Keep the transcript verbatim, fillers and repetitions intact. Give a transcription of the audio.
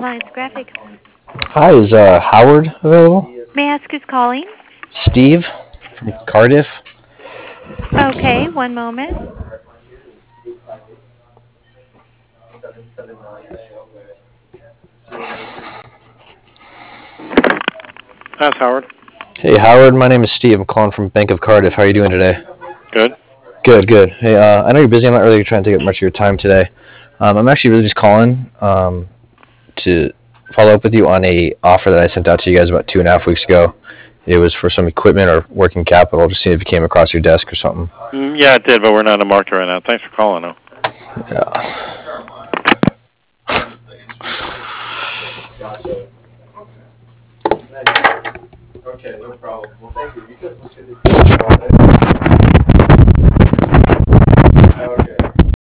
Alliance Graphics. Hi, is uh, Howard available? May I ask who's calling? Steve from Cardiff. Okay, one moment. That's Howard. Hey, Howard. My name is Steve. I'm calling from Bank of Cardiff. How are you doing today? Good. Good, good. Hey, uh, I know you're busy. I'm not really trying to take up much of your time today. Um, I'm actually really just calling um, to follow up with you on a offer that I sent out to you guys about two and a half weeks ago. It was for some equipment or working capital. Just seeing if it came across your desk or something. Mm, yeah, it did, but we're not in the market right now. Thanks for calling, though. Yeah. Okay, no problem. Well, thank you. You can look at it.